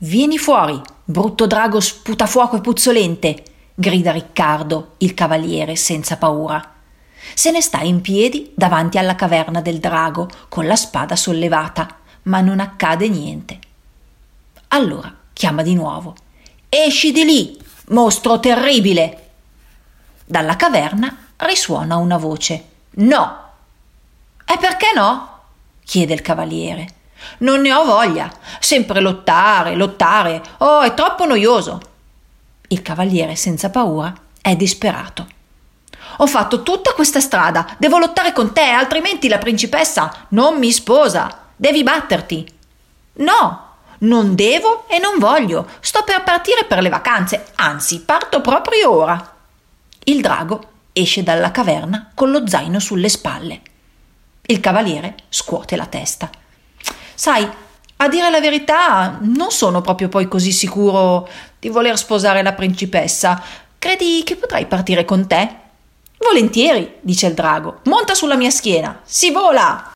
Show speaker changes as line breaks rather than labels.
Vieni fuori, brutto drago sputafuoco e puzzolente, grida Riccardo, il cavaliere senza paura. Se ne sta in piedi davanti alla caverna del drago, con la spada sollevata, ma non accade niente. Allora chiama di nuovo. Esci di lì, mostro terribile! Dalla caverna risuona una voce. No! E perché no? Chiede il cavaliere. Non ne ho voglia. Sempre lottare, lottare. Oh, è troppo noioso. Il cavaliere senza paura è disperato. Ho fatto tutta questa strada. Devo lottare con te, altrimenti la principessa non mi sposa. Devi batterti. No, non devo e non voglio. Sto per partire per le vacanze. Anzi, parto proprio ora. Il drago esce dalla caverna con lo zaino sulle spalle. Il cavaliere scuote la testa. Sai, a dire la verità, non sono proprio poi così sicuro di voler sposare la principessa. Credi che potrei partire con te? Volentieri, dice il drago. Monta sulla mia schiena. Si vola!